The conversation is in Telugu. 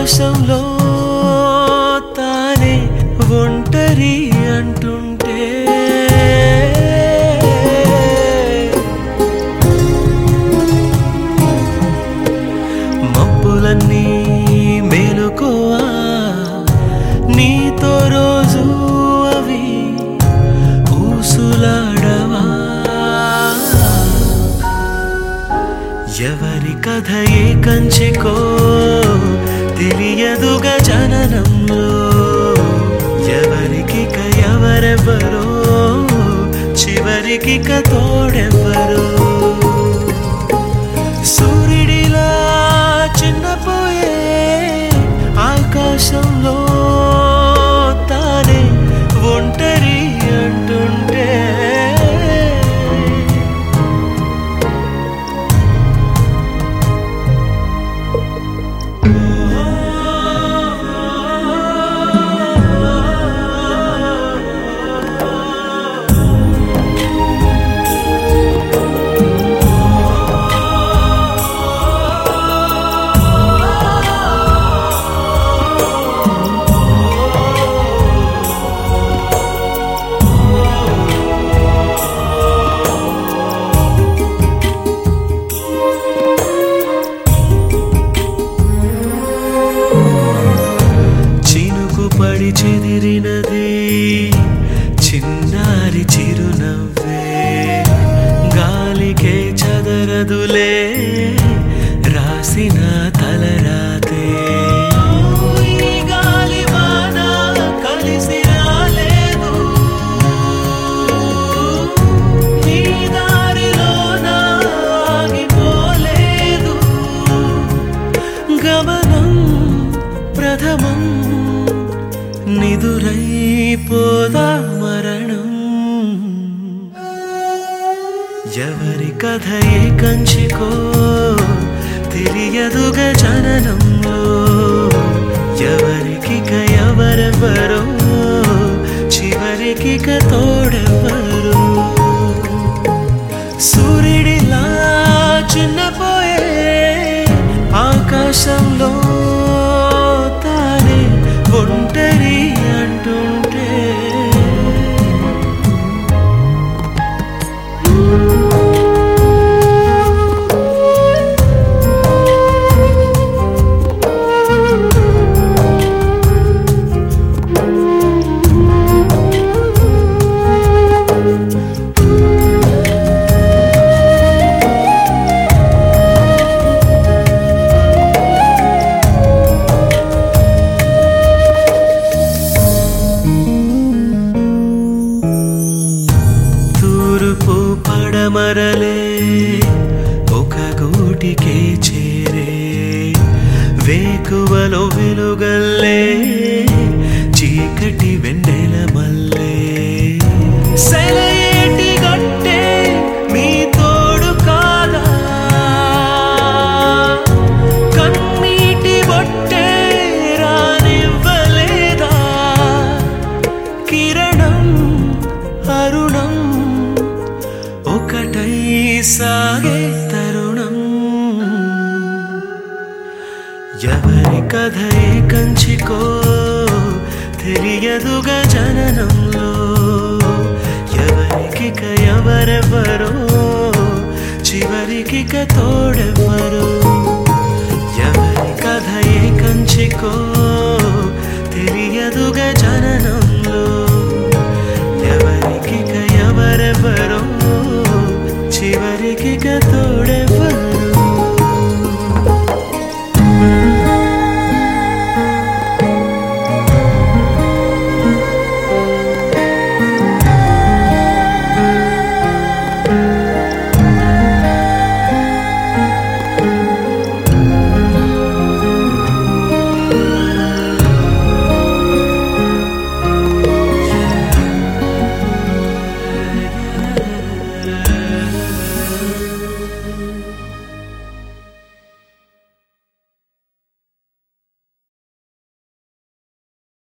ఆకాశంలో తానే ఒంటరి అంటుంటే మబ్బులన్నీ మేలుకోవా నీతో రోజు అవి ఊసులాడవా ఎవరి కథ ఏ కంచికో తెలియదుగా జననంలో ఎవరికిక ఎవరెవరో చివరికిక తోడెవ్వరో సూర్యుడిలా చిన్నపోయే ఆకాశంలో తానే ఒంటరి అంటుంటే పడి చెదిరినది చిన్నారి చిరునవ్వే గాలికే చదరదులే రాసిన తలరాతే గాలి వాన కలిసి రాలేదు నీ దారిలోన ఆగిపోలేదు గమనం ప్రథమం నిదురైపోదా మరణం ఎవరి కథ ఏ కంచికో తెలియదుగా జననంలో ఎవరికిక ఎవరెవరో చివరికిక తోడెవ్వరో సూర్యుడిలా చిన్నపోయే ఆకాశంలో తానే ఒంటరి అంటుంటే పడమరలే ఒక గూటికే చేరే వేకువలో వెలుగల్లే చీకటి వెన్నెల మల్లే సెలయేటి గట్టే మీ తోడు కాదా కన్నీటి బొట్టే రానివ్వలేదా కిరణం అరుణం ఒకటై సాగే తరుణం ఎవరి కథ ఏ కంచికో తెలియదుగా జననంలో ఎవరికిక ఎవరెవరో చివరికిక తోడెవ్వరో